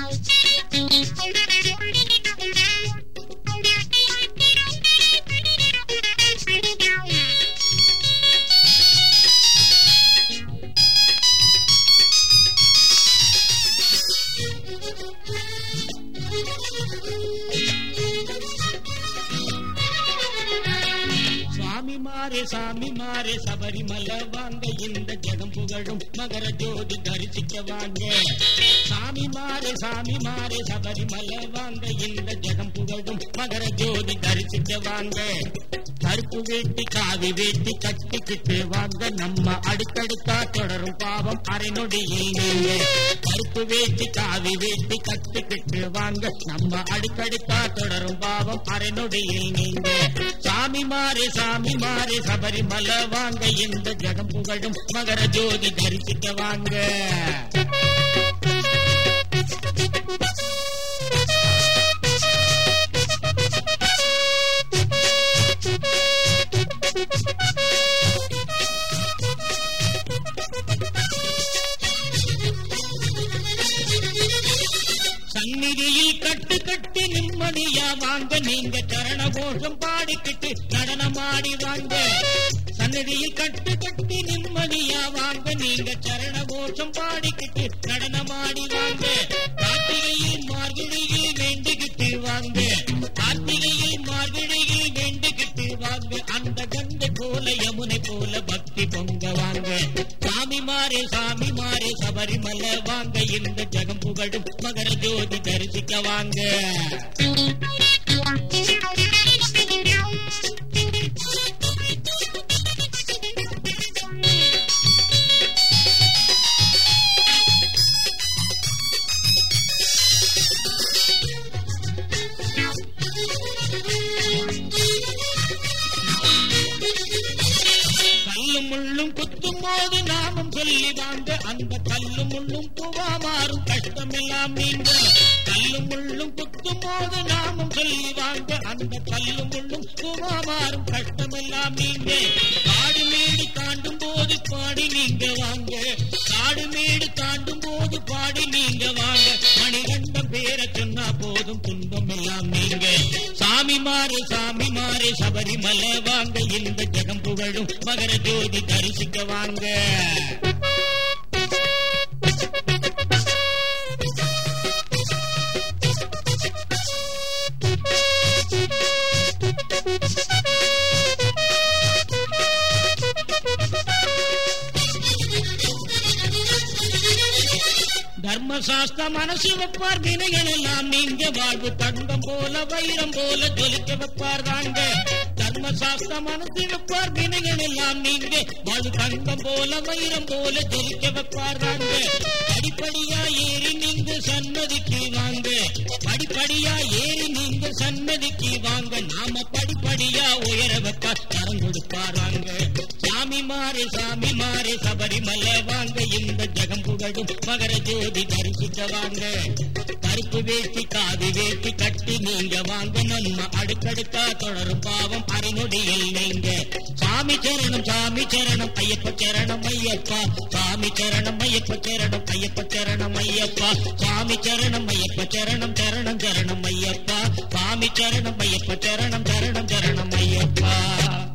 சாமி மாறே சபரிமலை வாங்க, இந்த ஜெகம் புகழும் மகர ஜோதி தரிசிக்க வாங்க. சாமி மாறே சபரிமலை வாங்க, இந்த ஜெகம் புகழும் மகர ஜோதி தரிசிக்க வாங்க. கருப்பு வேட்டி காவி வேட்டி கட்டிக்கிட்டு வாங்க, நம்ம அடுக்கடுக்கா தொடரும் பாவம் அரை நொடியில் நீங்க. கருப்பு வேட்டி காவி வேட்டி கட்டிக்கிட்டு வாங்க, நம்ம அடுக்கடுக்கா தொடரும் பாவம் அரை நொடியில் நீங்க. சாமி மாறே சபரிமலை வாங்க, இந்த ஜெகம் புகழும் மகர ஜோதி தரிசிக்க வாங்க. சந்நிதியில் கட்டு கட்டி நிம்மதியா வாங்க, நீங்க சரண கோஷம் பாடிக்கிட்டு நடனமாடி வாங்க. சந்நிதியில் கட்டு கட்டி நிம்மதியா வாங்க, நீங்க சரண கோஷம் பாடிக்கிட்டு நடனமாடி வாங்க. கார்த்திகையில் மார்கழியில் வேண்டிக்கிட்டு வாங்க, கார்த்திகையில் மார்கழியில் வேண்டிக்கிட்டு வாங்க. அந்த கங்கை போல யமுனை போல பக்தி பொங்க வாங்க. சாமி மாறே சபரிமலை வாங்க, இந்த ஜெகம் புகழும் மகர ஜோதி தரிசிக்க வாங்க. கல்லும் முள்ளும் குத்தும் போது நாமம் சொல்லி வாங்க, அந்த கல்லும் முள்ளும் பூவா மாறும் கஷ்டமெல்லாம் நீங்க. கல்லும் முள்ளும் குத்தும் போது நாமம் சொல்லி வாங்க, அந்த கல்லும் முள்ளும் பூவா மாறும் கஷ்டமெல்லாம் நீங்க. காடு மேடு தாண்டும் போது பாடி நீங்க வாங்க, காடு மேடு தாண்டும் போது பாடி நீங்க வாங்க. மணிகண்டம் பேர சொன்னா போதும் துன்பம் எல்லாம் நீங்க. சாமி மாறே சபரிமலை வாங்க, இந்த ஜெகம் புகழும் மகர ஜோதி தரிசிக்க வாங்க. தர்மசாஸ்திர மனசு வைப்பார், வினைகள் எல்லாம் நீங்க வாழ்வு தங்கம் போல வைரம் போல ஜொலிக்க வைப்பார் தாங்க. தர்மசாஸ்திர மனசு வைப்பார், வினைகள் எல்லாம் நீங்க வாழ்வு தங்கம் போல வைரம் போல ஜொலிக்க வைப்பார் தாங்க. படிப்படியா ஏறி நீங்க சன்னதிக்கு வாங்க, படிப்படியா ஏறி நீங்க சன்னதிக்கு வாங்க. நாம படிப்படியா உயர வைப்பார், கரம் கொடுப்பாராங்க. சாமி மாறே சபரிமலை வாங்க, இந்த ஜெகம் புகழும் மகர ஜோதி தரிசிக்க வாங்க. கருப்பு வேட்டி காவி வேட்டி கட்டி நீங்க வாங்க, நம்ம அடுக்கடுக்கா தொடரும் பாவம் அரை நொடியில் நீங்க. சாமி சரணம் ஐயப்ப சரணம் ஐயப்பா, சாமி சரணம் ஐயப்ப சரணம் ஐயப்ப சரணம் ஐயப்பா, சாமி சரணம் ஐயப்ப சரணம் சரணம் சரணம் ஐயப்பா, சாமி சரணம் ஐயப்ப சரணம் சரணம் சரணம் ஐயப்பா.